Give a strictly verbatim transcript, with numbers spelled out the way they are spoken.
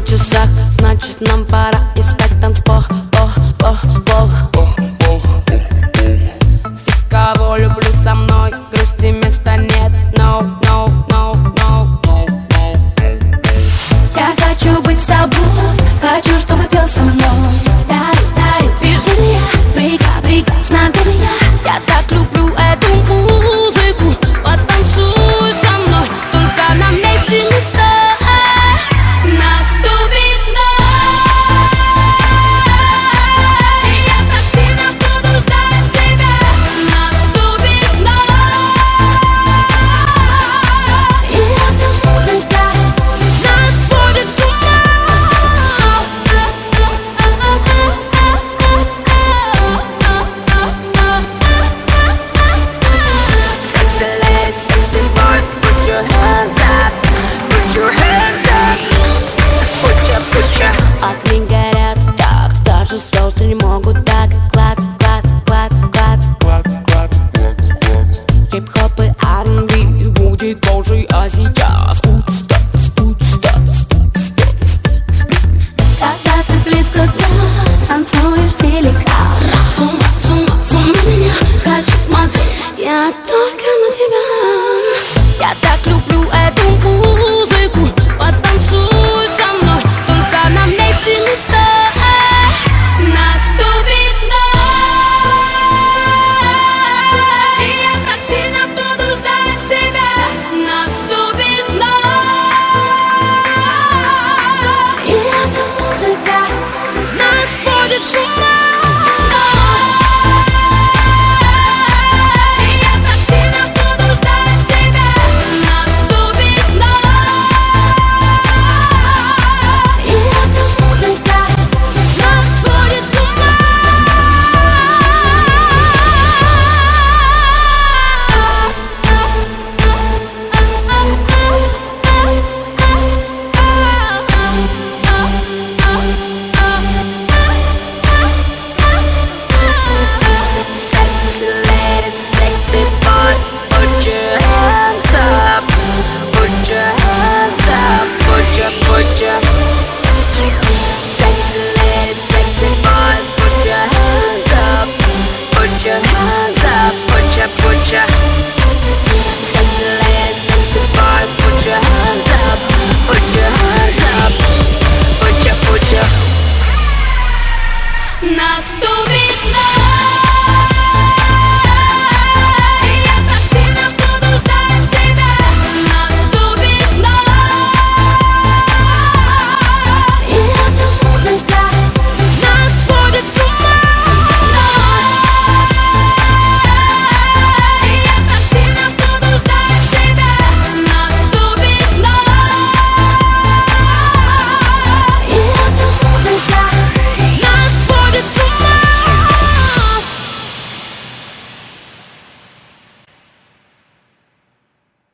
часах, значит нам пора искать танцпол, пол, пол, пол. Все, кого люблю, со мной, грусти места нет. No, no, no, no. Я хочу быть с тобой, хочу, чтобы пел со мной. Дарю, дарю движения, прикосновения. Я так люблю эту музыку, потанцуй со мной, только на месте не стой. Наступит ночь, и я так сильно буду ждать тебя. Наступит ночь, и эта музыка Нас сводит с ума. Sexy ladies, sexy boys, put your hands up, put your hands up, put your, put your. Огни горят так, даже звезды не могут так. Клац, клац, клац, клац. Хип-хоп и ар энд би будет позже, а сейчас